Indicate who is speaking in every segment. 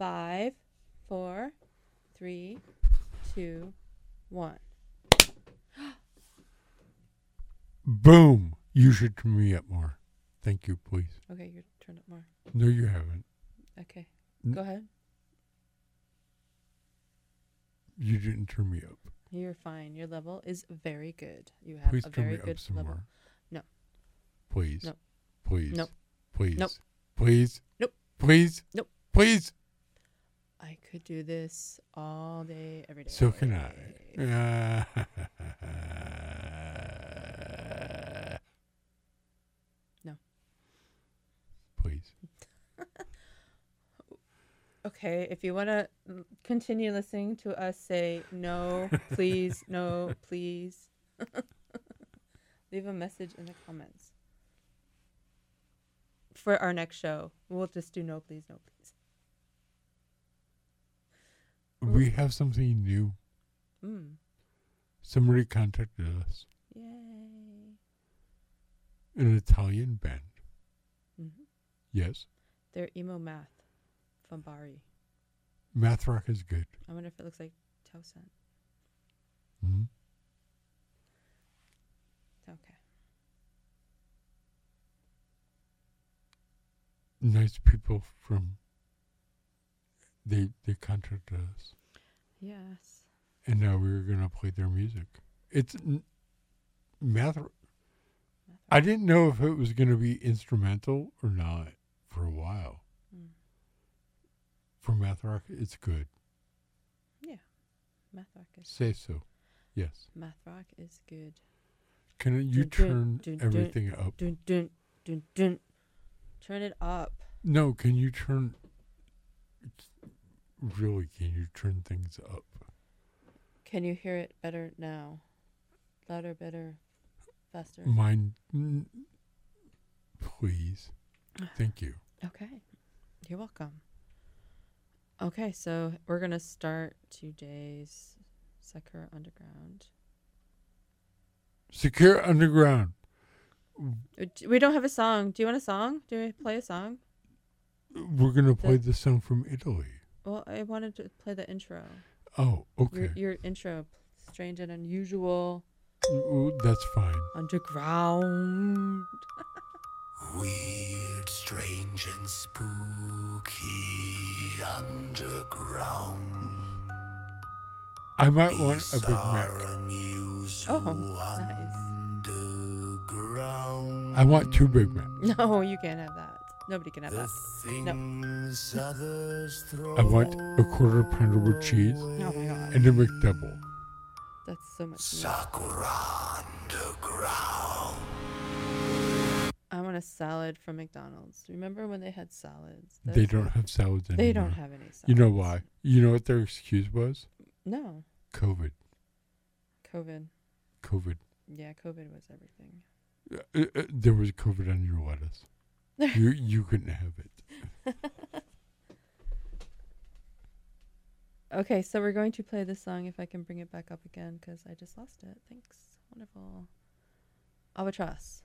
Speaker 1: 5, 4, 3, 2, 1.
Speaker 2: Boom! You should turn me up more. Thank you, please.
Speaker 1: Okay, you turned up more.
Speaker 2: No, you haven't.
Speaker 1: Okay, go ahead.
Speaker 2: You didn't turn me up.
Speaker 1: You're fine. Your level is very good. You have
Speaker 2: Please
Speaker 1: a
Speaker 2: turn
Speaker 1: very
Speaker 2: me
Speaker 1: good
Speaker 2: up some
Speaker 1: level.
Speaker 2: more.
Speaker 1: No.
Speaker 2: Please.
Speaker 1: No.
Speaker 2: Please.
Speaker 1: Nope.
Speaker 2: Please.
Speaker 1: Nope.
Speaker 2: Please.
Speaker 1: Nope.
Speaker 2: Please.
Speaker 1: Nope.
Speaker 2: Please.
Speaker 1: I could do this all day, every day.
Speaker 2: So can I.
Speaker 1: No.
Speaker 2: Please.
Speaker 1: Okay, if you want to continue listening to us say no, please, no, please, leave a message in the comments. For our next show, we'll just do no, please, no, please.
Speaker 2: We have something new. Somebody contacted us.
Speaker 1: Yay.
Speaker 2: An Italian band.
Speaker 1: Mm-hmm.
Speaker 2: Yes.
Speaker 1: They're emo math from Bari.
Speaker 2: Math rock is good.
Speaker 1: I wonder if it looks like Towson.
Speaker 2: Mm-hmm.
Speaker 1: Okay.
Speaker 2: Nice people from. They contacted us.
Speaker 1: Yes.
Speaker 2: And now we're going to play their music. It's math. I didn't know if it was going to be instrumental or not for a while. For math rock, it's good.
Speaker 1: Yeah. Math rock is
Speaker 2: Say so. Yes.
Speaker 1: Math rock is good.
Speaker 2: Can you turn everything up?
Speaker 1: Dun, dun, dun, dun. Turn it up.
Speaker 2: No, can you turn... Really, can you turn things up?
Speaker 1: Can you hear it better now? Louder, better, faster?
Speaker 2: Mine... Please. Thank you.
Speaker 1: Okay. You're welcome. Okay, so we're going to start today's Sakura Underground.
Speaker 2: Secure Underground.
Speaker 1: We don't have a song. Do you want a song? Do we play a song?
Speaker 2: We're going to play the song from Italy.
Speaker 1: Well, I wanted to play the intro.
Speaker 2: Oh, okay.
Speaker 1: Your intro. Strange and unusual.
Speaker 2: Ooh, that's fine.
Speaker 1: Underground.
Speaker 3: Weird, strange, and spooky underground.
Speaker 2: I might want a Big Mac.
Speaker 1: Oh, nice.
Speaker 3: Underground.
Speaker 2: I want 2 Big Macs.
Speaker 1: No, you can't have that. Nobody can have that. No.
Speaker 2: I want a quarter pounder with cheese.
Speaker 1: Oh my god.
Speaker 2: And a McDouble.
Speaker 1: That's so much meat.
Speaker 3: Sakura Underground.
Speaker 1: I want a salad from McDonald's. Remember when they had salads?
Speaker 2: They don't have salads anymore.
Speaker 1: They don't have any salads.
Speaker 2: You know why? You know what their excuse was?
Speaker 1: No.
Speaker 2: COVID.
Speaker 1: COVID. Yeah, COVID was everything.
Speaker 2: There was COVID on your lettuce. You couldn't have it.
Speaker 1: Okay, so we're going to play this song if I can bring it back up again because I just lost it. Thanks. Wonderful. Albatross.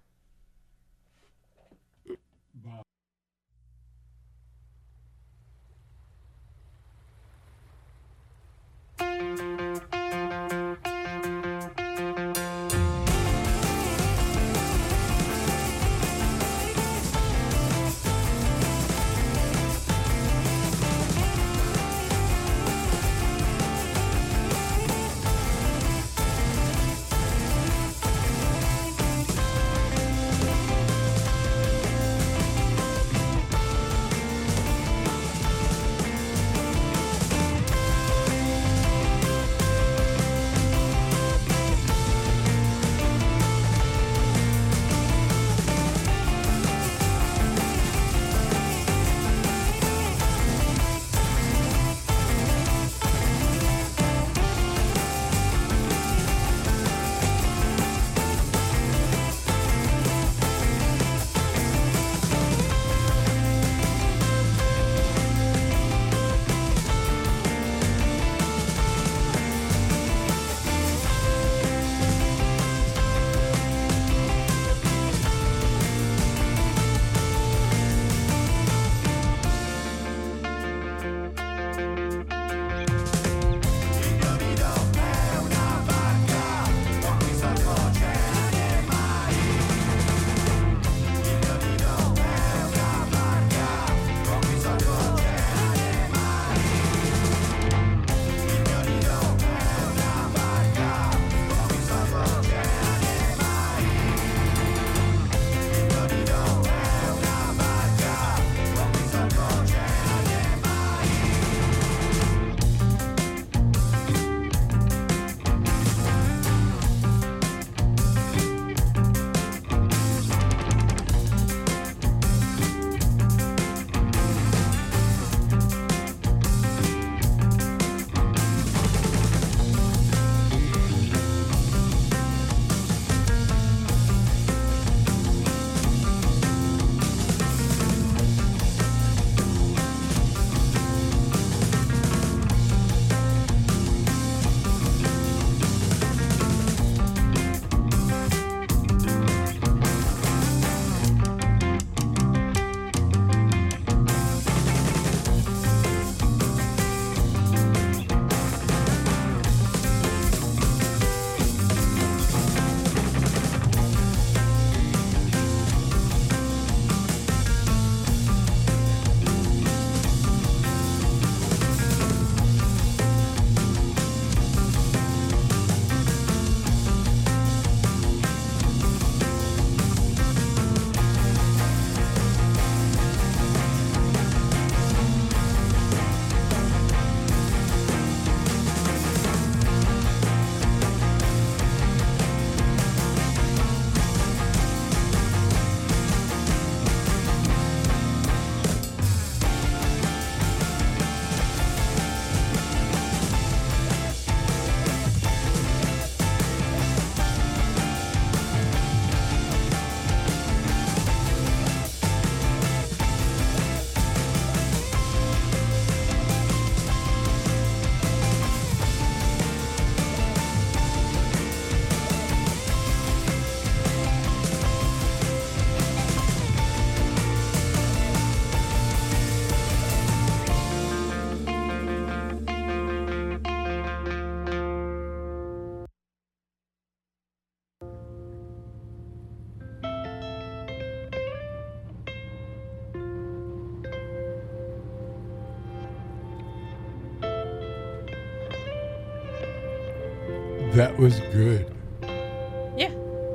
Speaker 2: That was good.
Speaker 1: Yeah.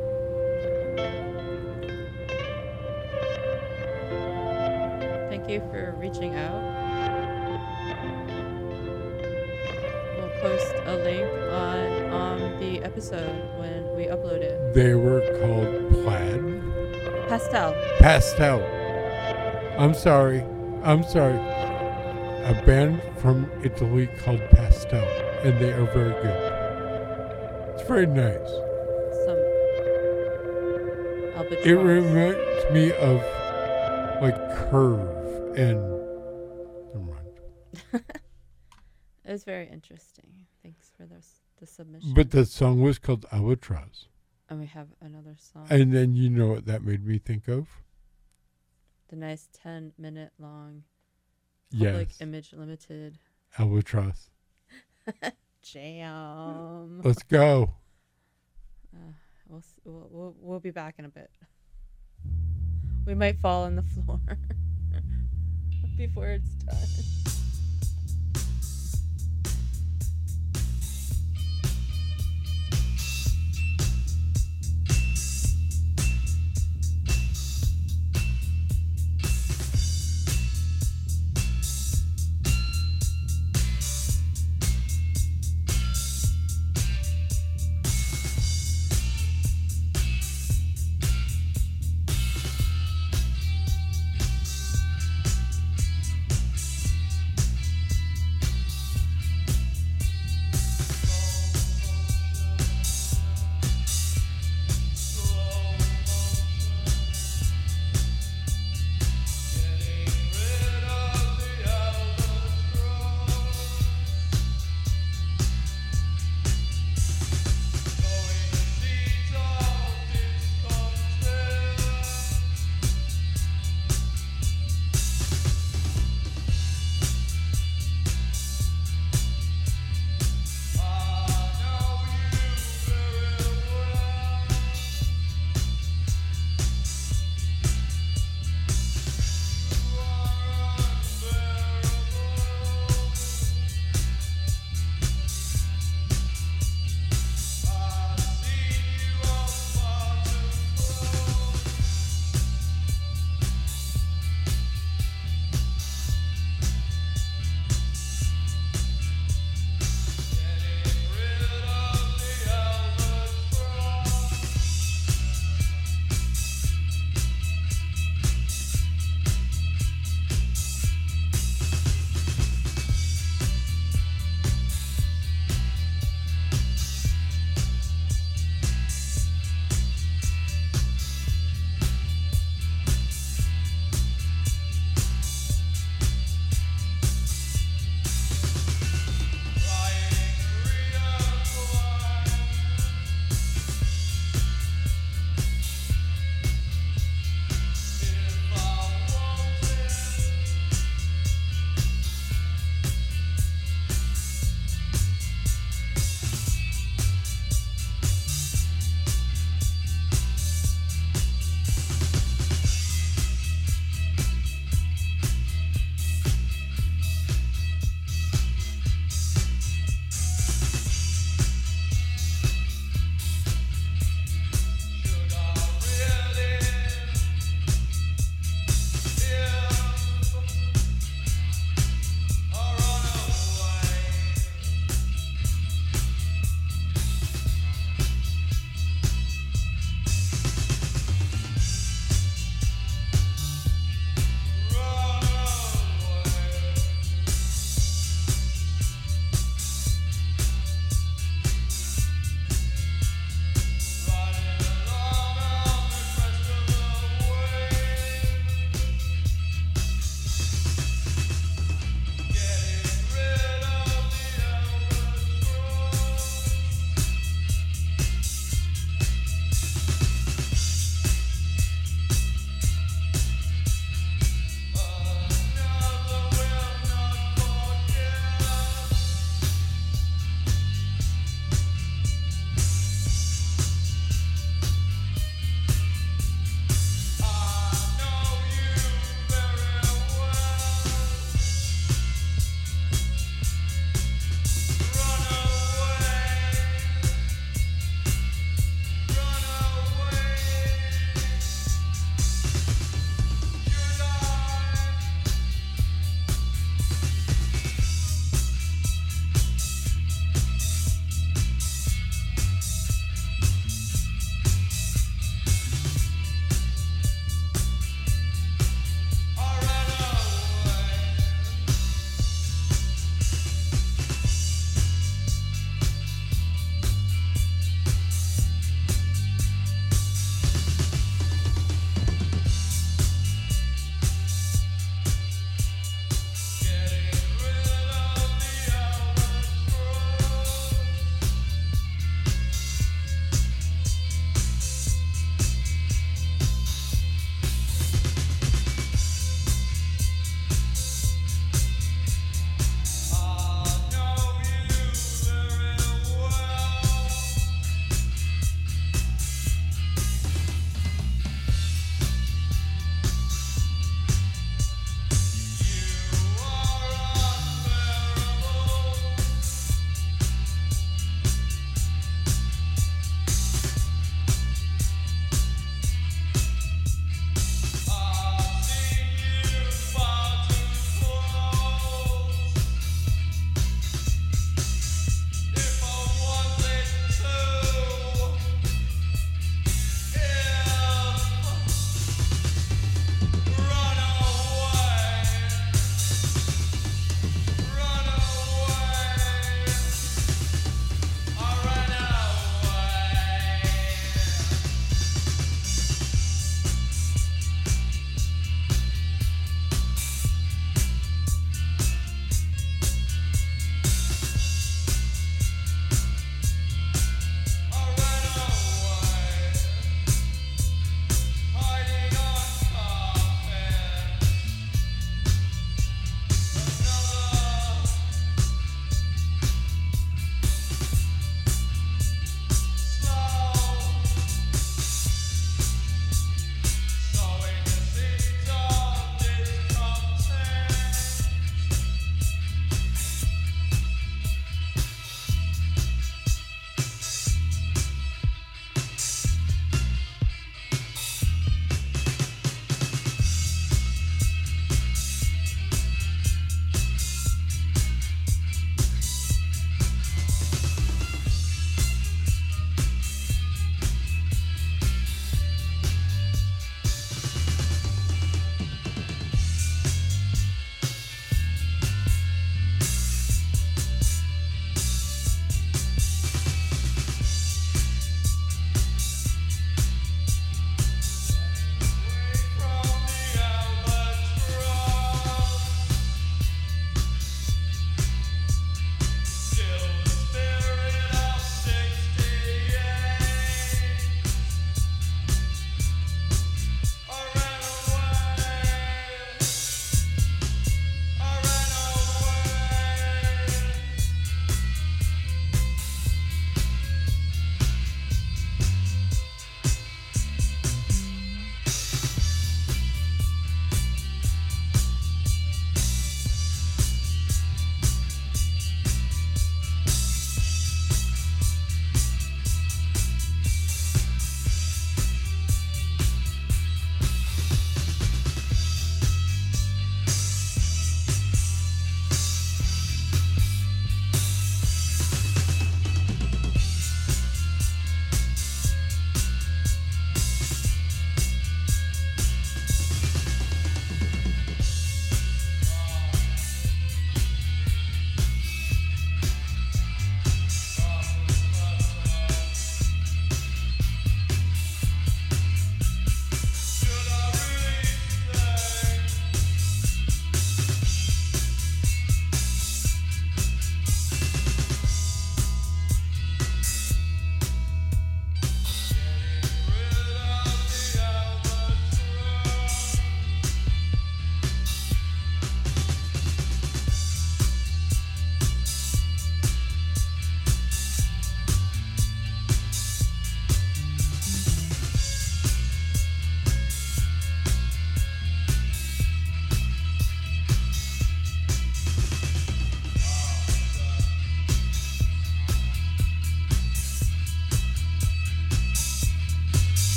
Speaker 1: Thank you for reaching out. We'll post a link on the episode when we upload it.
Speaker 2: They were called Plaid.
Speaker 1: Pastel.
Speaker 2: Pastel. I'm sorry. A band from Italy called Pastel, and they are very good. It's very nice.
Speaker 1: Some albatross.
Speaker 2: It reminds me of like Curve and never mind.
Speaker 1: It was very interesting. Thanks for the submission.
Speaker 2: But the song was called Albatross.
Speaker 1: And we have another song.
Speaker 2: And then you know what that made me think of?
Speaker 1: The nice 10-minute long Public
Speaker 2: Yes.
Speaker 1: Image Limited
Speaker 2: Albatross.
Speaker 1: jam.
Speaker 2: Let's go.
Speaker 1: We'll be back in a bit. We might fall on the floor before it's done.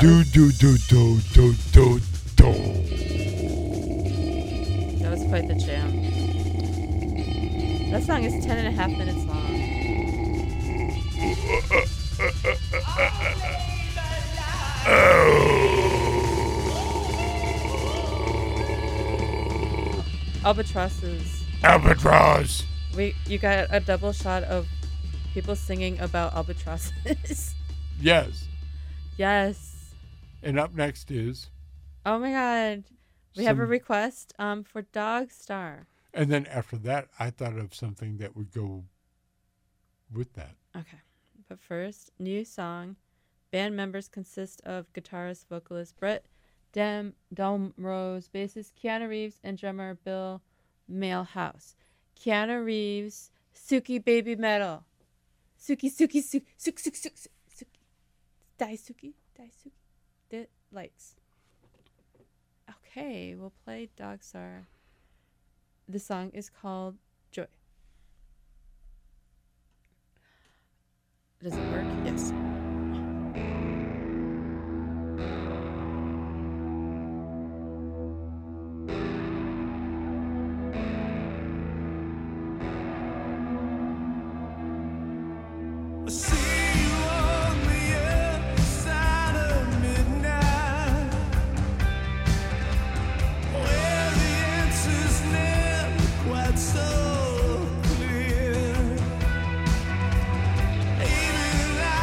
Speaker 1: That was quite the jam. That song is 10.5 minutes long. Albatrosses.
Speaker 2: Albatross.
Speaker 1: You got a double shot of people singing about albatrosses.
Speaker 2: Yes.
Speaker 1: Yes.
Speaker 2: And up next is.
Speaker 1: Oh my God. We have a
Speaker 2: some-
Speaker 1: request for Dog Star.
Speaker 2: And then after that, I thought of something that would go with that.
Speaker 1: Okay. But first, new song. Band members consist of guitarist, vocalist Brett Domrose, bassist Keanu Reeves, and drummer Bill Mailhouse. Keanu Reeves, Suki Baby Metal. Suki. Daisuke. The lights. Okay, we'll play Dogstar. The song is called Joy. Does it work? Yes.
Speaker 3: I see you on the other side of midnight, where the answer's never quite so clear. Even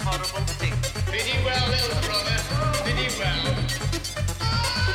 Speaker 3: horrible thing.
Speaker 4: Pretty well, little brother. Pretty well.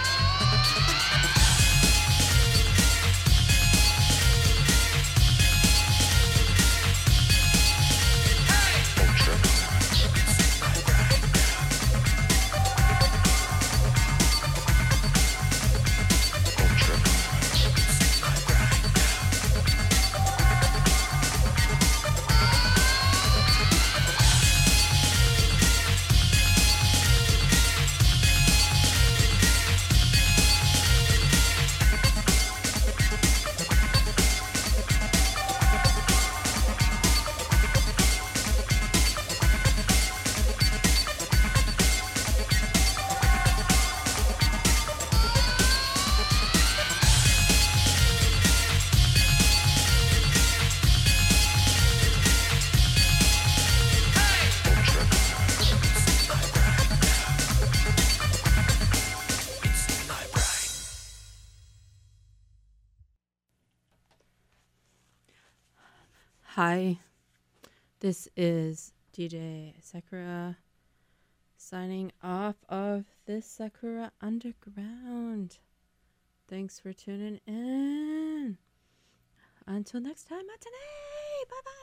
Speaker 1: Hi, this is DJ Sakura signing off of this Sakura Underground. Thanks for tuning in. Until next time, matinee. Bye bye.